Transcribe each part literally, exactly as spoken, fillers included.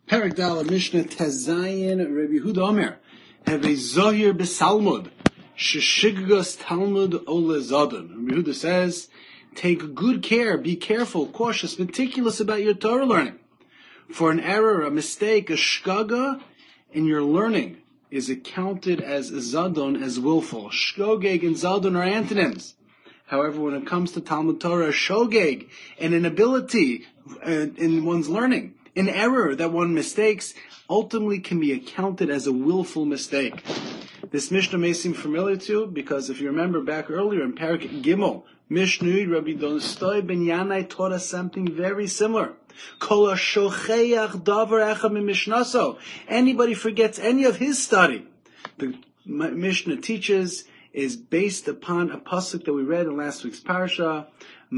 Perek Dal Mishnah Tezayin Rabbi Yehuda Omer have a Zohir B'Salmud Sheshigos Talmud Ole Zadon. Rabbi Yehuda says, take good care, be careful, cautious, meticulous about your Torah learning. For an error, a mistake, a shkaga in your learning is accounted as Zadon, as willful. Shogeg and Zadon are antonyms. However, when it comes to Talmud Torah, shogeg, an inability in one's learning, an error that one mistakes, ultimately can be accounted as a willful mistake. This Mishnah may seem familiar to you, because if you remember back earlier in Perek Gimel, Mishnah, Rabbi Donstoy ben Yanai taught us something very similar. Anybody forgets any of his study, the Mishnah teaches, is based upon a pasuk that we read in last week's parsha,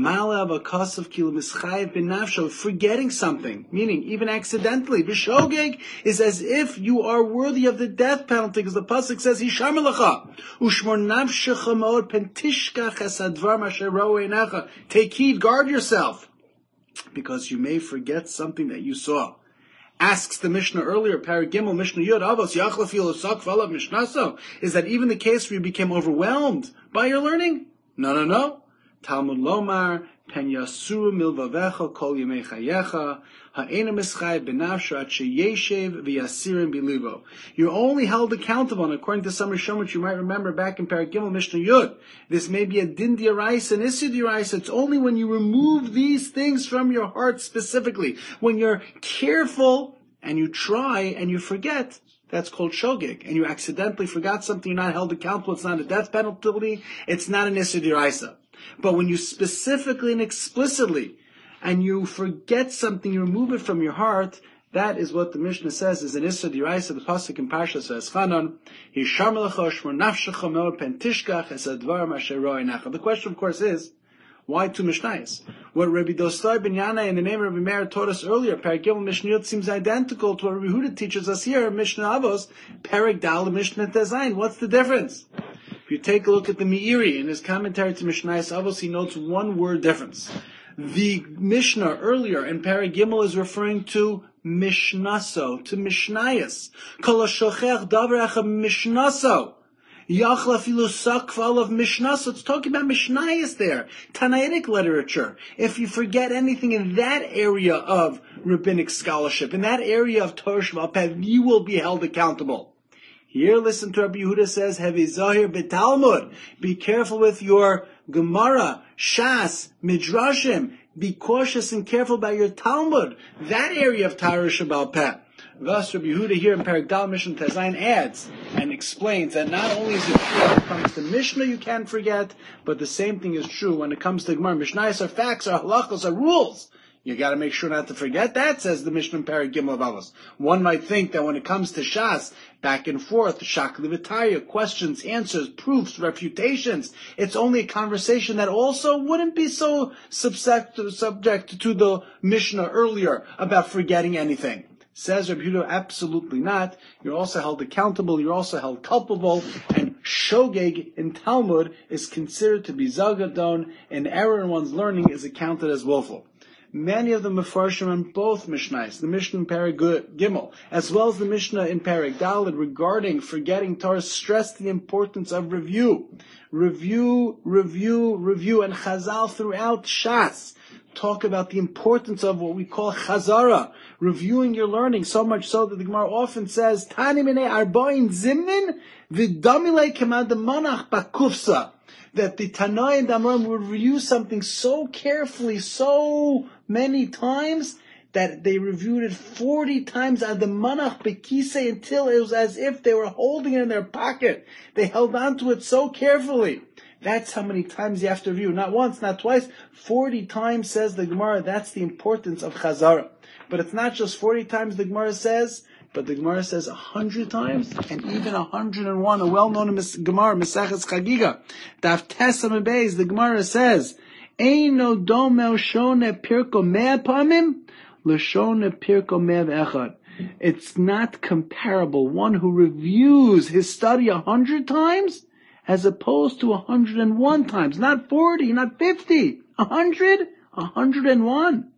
forgetting something, meaning even accidentally. B'shogeg is as if you are worthy of the death penalty, because the pasuk says, Hisham lecha, ushmor nafshecha mod pentishkach esadvar masher ro'ei einecha. Take heed, guard yourself, because you may forget something that you saw. Asks the Mishnah earlier, Perek Gimel, Mishnah Yud, Avos Yachlafil Osak Valav Mishnaso, is that even the case where you became overwhelmed by your learning? No, no, no. Talmud Lomar, Pen Yasuru Milvavecha Kol Yemei Chayecha, Ha'ena Mischai Benafsha At Sheyeshev V'Yasirim Bilivo. You're only held accountable, and according to some Rishon, which you might remember back in Perek Gimel, Mishnah Yud, this may be a Din D'Oraisa and Issur D'Oraisa. It's only when you remove these things from your heart specifically, when you're careful and you try and you forget, that's called shogeg. And you accidentally forgot something, you're not held accountable, it's not a death penalty, it's not an Issur D'Oraisa. But when you specifically and explicitly, and you forget something, you remove it from your heart, that is what the Mishnah says is an Issur D'Oraisa. The pasuk in Parsha says, Chanan, Hisham lecha shmor nafshecha me'od pen tishkach esadvar masher ro'ei einecha. The question, of course, is, why two Mishnayos? What Rabbi Dostai ben Yanai in the name of Rabbi Meir taught us earlier, Perek Gimel Mishnah Yud, seems identical to what Rabbi Yehuda teaches us here, Mishnah Avos, Perek Dal, Mishnah Tezayin. What's the difference? If you take a look at the Meiri in his commentary to Mishnayos Avos, he notes one word difference. The Mishnah earlier in Perek Gimel is referring to Mishnaso, to Mishnayos. Kol ha'shochech davar echad Mishnaso. Yachla filu sakval of Mishnaso. It's talking about Mishnayos there. Tanaitic literature. If you forget anything in that area of rabbinic scholarship, in that area of Torah Sheba'al Peh, you will be held accountable. Here, listen to Rabbi Yehuda says, Hevi Zohir b'Talmud. Be careful with your Gemara, Shas, Midrashim. Be cautious and careful about your Talmud. That area of Torah Sheba'al Peh. Thus, Rabbi Yehuda here in Perek Dal Mishnah Tezayin adds and explains that not only is it true when it comes to Mishnah you can't forget, but the same thing is true when it comes to Gemara. Mishnayos are facts, are halachos, are rules. You got to make sure not to forget that, says the Mishnah in Perek Gimel of Avos. One might think that when it comes to Shas, back and forth, Shakli V'Taya, questions, answers, proofs, refutations, it's only a conversation that also wouldn't be so subject, subject to the Mishnah earlier about forgetting anything. Says Rabbi Yehuda, absolutely not. You're also held accountable, you're also held culpable, and shogeg in Talmud is considered to be zagadon, and error in one's learning is accounted as willful. Many of the Mefarshim on both Mishnayos, the Mishnah in Perek Gimel, as well as the Mishnah in Perek Daled, regarding forgetting Torah, stress the importance of review. Review, review, review, and Chazal throughout Shas talk about the importance of what we call chazara, reviewing your learning, so much so that the Gemara often says, Tani minei arba'in zimnin v'damilei kemad manach bakufsa, that the Tanai and Amram would review something so carefully, so many times, that they reviewed it forty times ad the manach bekise, until it was as if they were holding it in their pocket. They held on to it so carefully. That's how many times you have to review. Not once, not twice. Forty times, says the Gemara. That's the importance of chazara. But it's not just forty times the Gemara says, but the Gemara says a hundred times, and even a hundred and one. A well-known Gemara, Maseches Chagiga, Daf Tesam Beis, the Gemara says, Eino domel shone pirko mea pamim, l'shone pirko mea v'echad. It's not comparable. One who reviews his study a hundred times, as opposed to a hundred and one times. Not forty, not fifty. A hundred, a hundred and one.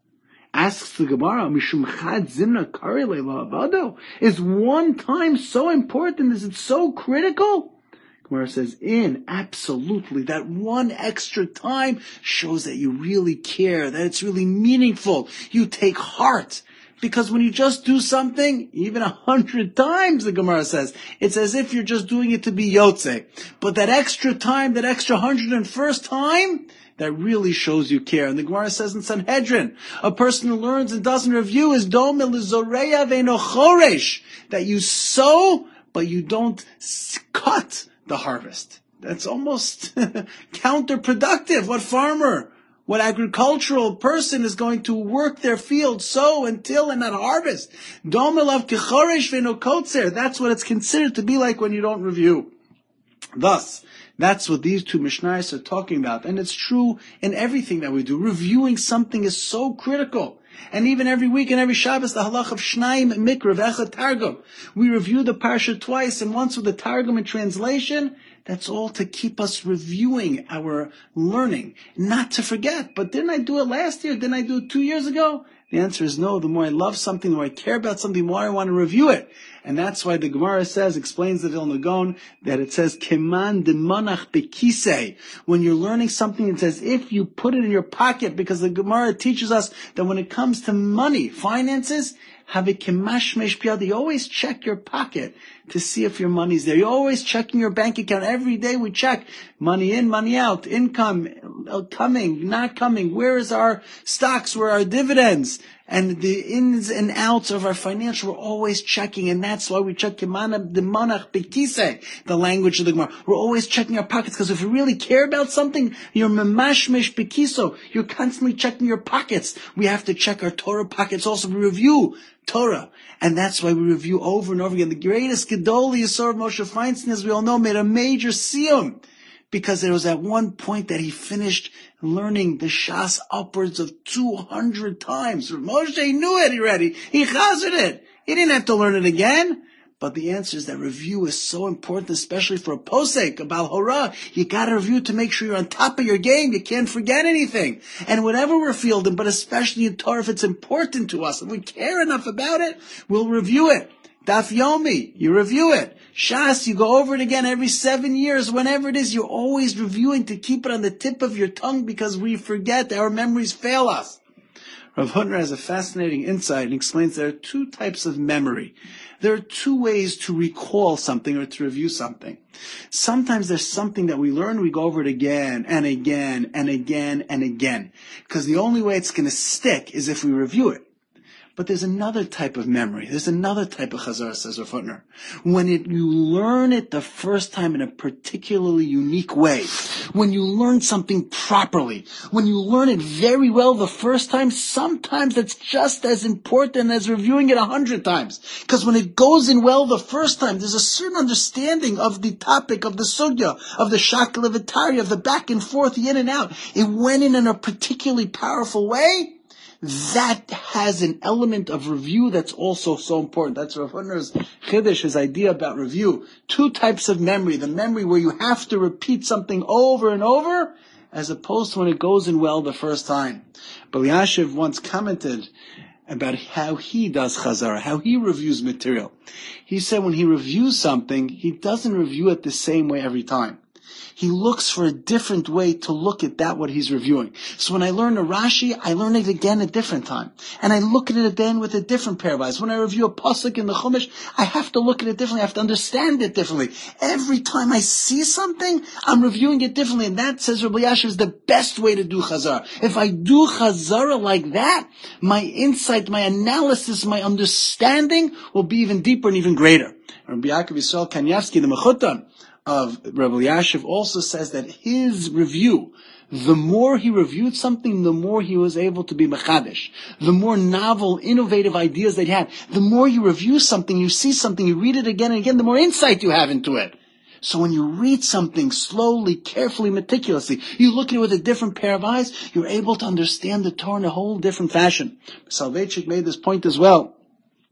Asks the Gemara, Mishum Chad Zimna Kari Leila Avado? Is one time so important? Is it so critical? Gemara says, in, absolutely. That one extra time shows that you really care, that it's really meaningful. You take heart. Because when you just do something, even a hundred times, the Gemara says, it's as if you're just doing it to be yotze. But that extra time, that extra hundred and first time, that really shows you care. And the Gemara says in Sanhedrin, a person who learns and doesn't review is dom elizoreya ve'no choresh, that you sow, but you don't cut the harvest. That's almost counterproductive. What farmer, what agricultural person is going to work their field, sow and till and not harvest? Dom elav kechoresh ve'no kotzer. That's what it's considered to be like when you don't review. Thus, that's what these two Mishnayos are talking about. And it's true in everything that we do. Reviewing something is so critical. And even every week and every Shabbos, the halach of Shnaim Mikra v'Echad Targum. We review the parsha twice, and once with the Targum and translation. That's all to keep us reviewing our learning. Not to forget. But didn't I do it last year? Didn't I do it two years ago? The answer is no. The more I love something, the more I care about something, the more I want to review it. And that's why the Gemara says, explains the Vilna Gaon, that it says, Keman de manach bekisei. When you're learning something, it's as if you put it in your pocket, because the Gemara teaches us that when it comes to money, finances, have a kemashmesh piyad. You always check your pocket to see if your money's there. You're always checking your bank account. Every day we check money in, money out, income, coming, not coming. Where is our stocks? Where are our dividends? And the ins and outs of our financial, we're always checking, and that's why we check the manach bekisei, the language of the Gemara. We're always checking our pockets, because if you really care about something, you're memashmesh bekiso. You're constantly checking your pockets. We have to check our Torah pockets also. We review Torah, and that's why we review over and over again. The greatest Gedol Yisor Moshe Feinstein, as we all know, made a major siyum, because there was at one point that he finished learning the Shas upwards of two hundred times. Moshe knew it already. He chazed it. He didn't have to learn it again. But the answer is that review is so important, especially for a posek, a Bal Hora. You gotta review to make sure you're on top of your game. You can't forget anything. And whatever we're fielding, but especially in Torah, if it's important to us, if we care enough about it, we'll review it. Daf Yomi, you review it. Shas, you go over it again every seven years, whenever it is. You're always reviewing to keep it on the tip of your tongue, because we forget, our memories fail us. Rav Hutner has a fascinating insight and explains there are two types of memory. There are two ways to recall something or to review something. Sometimes there's something that we learn, we go over it again and again and again and again. Because the only way it's going to stick is if we review it. But there's another type of memory. There's another type of chazar, says Rav Hutner. When it, you learn it the first time in a particularly unique way, when you learn something properly, when you learn it very well the first time, sometimes it's just as important as reviewing it a hundred times. Because when it goes in well the first time, there's a certain understanding of the topic, of the sugya, of the shakla v'tari, of the back and forth, the in and out. It went in in a particularly powerful way. That has an element of review that's also so important. That's Rav Hutner's chiddush, his idea about review. Two types of memory. The memory where you have to repeat something over and over, as opposed to when it goes in well the first time. But Yashiv once commented about how he does chazara, how he reviews material. He said when he reviews something, he doesn't review it the same way every time. He looks for a different way to look at that, what he's reviewing. So when I learn a Rashi, I learn it again a different time. And I look at it again with a different pair of eyes. When I review a pasuk in the Chumash, I have to look at it differently. I have to understand it differently. Every time I see something, I'm reviewing it differently. And that, says Rabbi Yashiv, is the best way to do chazara. If I do chazara like that, my insight, my analysis, my understanding will be even deeper and even greater. Rabbi Yaakov Yisrael Kanievsky, the Mechutan of Rabbi Yashiv, also says that his review, the more he reviewed something, the more he was able to be mechadish. The more novel, innovative ideas that he had. The more you review something, you see something, you read it again and again, the more insight you have into it. So when you read something slowly, carefully, meticulously, you look at it with a different pair of eyes, you're able to understand the Torah in a whole different fashion. Soloveitchik made this point as well.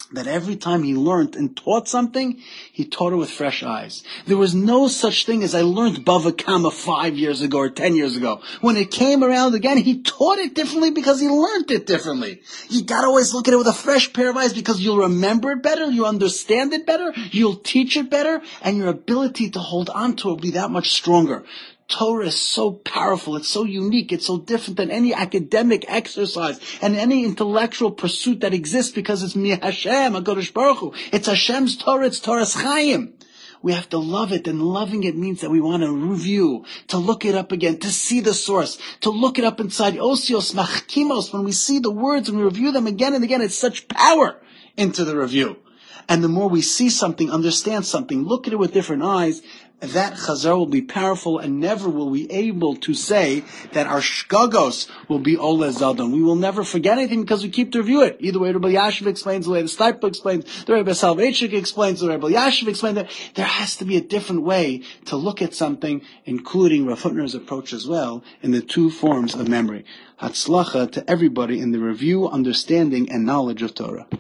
that every time he learned and taught something, he taught it with fresh eyes. There was no such thing as I learned Bava Kama five years ago or ten years ago. When it came around again, he taught it differently because he learned it differently. You gotta always look at it with a fresh pair of eyes because you'll remember it better, you'll understand it better, you'll teach it better, and your ability to hold on to it will be that much stronger. Torah is so powerful, it's so unique, it's so different than any academic exercise and any intellectual pursuit that exists because it's Mi Hashem, HaKadosh Baruch Hu. It's Hashem's Torah, it's Torah's Chaim. We have to love it, and loving it means that we want to review, to look it up again, to see the source, to look it up inside Osios, Machkimos. When we see the words and we review them again and again, it's such power into the review. And the more we see something, understand something, look at it with different eyes, that chazar will be powerful, and never will we able to say that our shkagos will be Ola Zaldon. We will never forget anything because we keep to review it. Either way Rabbi Yashiv explains, the way the Steipler explains, the way Rabbi Soloveitchik explains, the way Rabbi Yashiv explains it. There has to be a different way to look at something, including Rav Hutner's approach as well, in the two forms of memory. Hatzlacha to everybody in the review, understanding, and knowledge of Torah.